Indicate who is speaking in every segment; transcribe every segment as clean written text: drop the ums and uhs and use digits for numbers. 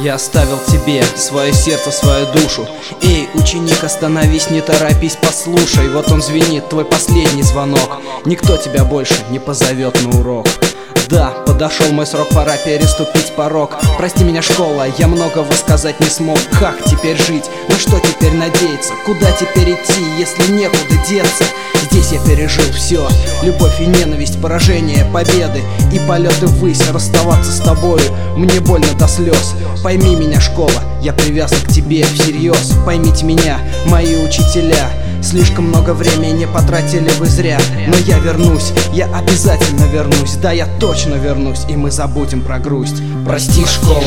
Speaker 1: Я оставил тебе свое сердце, свою душу. Эй, ученик, остановись, не торопись, послушай. Вот он звенит, твой последний звонок. Никто тебя больше не позовет на урок. Да, подошел мой срок, пора переступить порог. Прости меня, школа, я многого сказать не смог. Как теперь жить? На что теперь надеяться? Куда теперь идти, если некуда деться? Здесь я пережил все: любовь и ненависть, поражение, победы и полеты ввысь. Расставаться с тобою мне больно до слез. Пойми меня, школа, я привязан к тебе всерьез. Поймите меня, мои учителя, слишком много времени потратили вы зря. Но я вернусь, я обязательно вернусь. Да, я точно вернусь, и мы забудем про грусть. Прости, школа,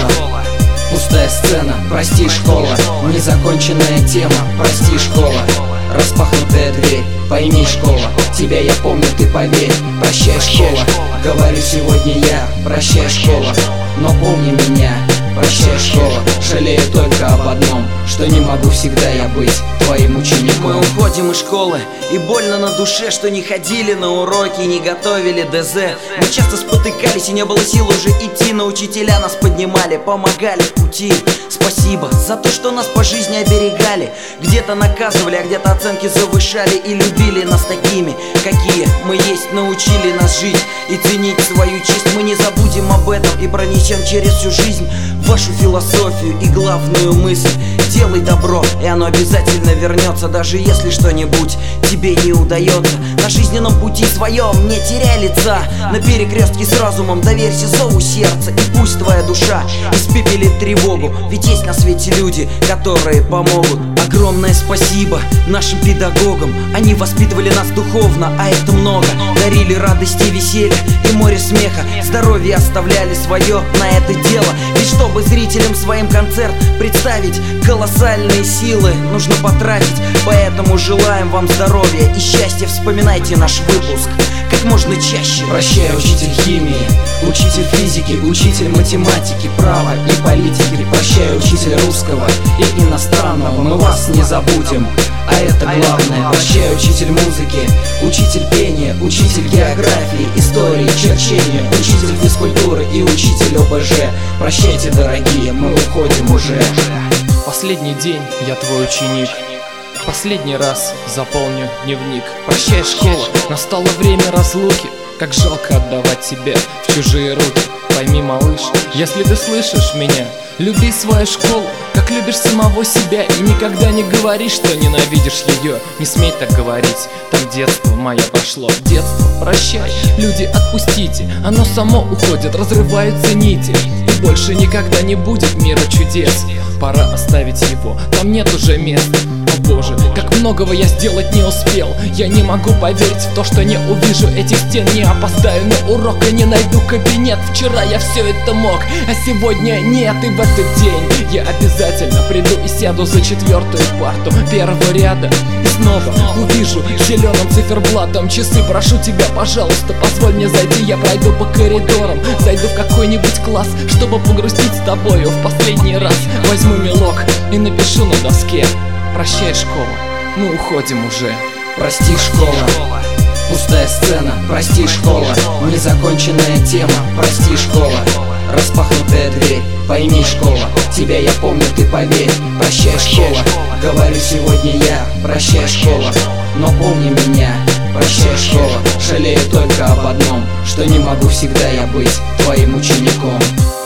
Speaker 1: пустая сцена. Прости, школа, незаконченная тема. Прости, школа, распахнутая дверь. Пойми, школа, тебя я помню, ты поверь. Прощай, школа, говорю сегодня я. Прощай, школа, но помни меня. Прощай, школа, жалею только об одном, что не могу всегда я быть твоим учеником.
Speaker 2: Мы уходим из школы, и больно на душе, что не ходили на уроки, не готовили ДЗ. Мы часто спотыкались, и не было сил уже идти, но учителя нас поднимали, помогали в пути. Спасибо за то, что нас по жизни оберегали. Где-то наказывали, а где-то оценки завышали. И любили нас такими, какие мы есть. Научили нас жить и ценить свою честь. Мы не забудем об этом и пронесем через всю жизнь вашу философию и главную мысль: делай добро, и оно обязательно вернется. Даже если что-нибудь тебе не удается на жизненном пути своем, не теряй лица. На перекрестке с разумом доверься зову сердца, и пусть твоя душа испепелит тревогу. Ведь есть на свете люди, которые помогут. Огромное спасибо нашим педагогам. Они воспитывали нас духовно, а это много. Дарили радость и веселье, и море смеха. Здоровье оставляли свое на это дело. Ведь чтобы зрителям своим концерт представить, колоссальные силы нужно потратить. Поэтому желаем вам здоровья и счастья. Вспоминайте наш выпуск как можно чаще.
Speaker 1: Прощай, учитель химии, учитель физики, учитель математики, права и политики. Прощай, учитель русского и иностранного, мы вас не забудем, а это главное. Прощай, учитель музыки, учитель пения, учитель географии, истории, черчения, учитель физкультуры и учитель ОБЖ. Прощайте, дорогие, мы уходим уже.
Speaker 3: Последний день, я твой ученик. Последний раз заполню дневник. Прощай, школа, настало время разлуки. Как жалко отдавать себя в чужие руки. Пойми, малыш, если ты слышишь меня, люби свою школу, как любишь самого себя. И никогда не говори, что ненавидишь ее. Не смей так говорить, там детство мое прошло. Детство, прощай, люди, отпустите. Оно само уходит, разрываются нити. И больше никогда не будет мира чудес. Пора оставить его, там нет уже места. О боже, как многого я сделать не успел. Я не могу поверить в то, что не увижу этих стен. Не опоздаю на урок и не найду кабинет. Вчера я все это мог, а сегодня нет. И в этот день я обязательно приду и сяду за 4-ю парту первого ряда. И снова увижу зеленым циферблатом часы. Прошу тебя, пожалуйста, позволь мне зайти. Я пройду по коридорам, зайду в какой-нибудь класс, чтобы погрустить с тобою в последний раз. Возьму мелок и напишу на доске: прощай, школа, мы уходим уже.
Speaker 1: Прости, школа, пустая сцена. Прости, школа, незаконченная тема. Прости, школа, распахнутая дверь. Пойми, школа, тебя я помню, ты поверь. Прощай, школа, говорю сегодня я. Прощай, школа, но помни меня. Прощай, школа, жалею только об одном, что не могу всегда я быть твоим учеником.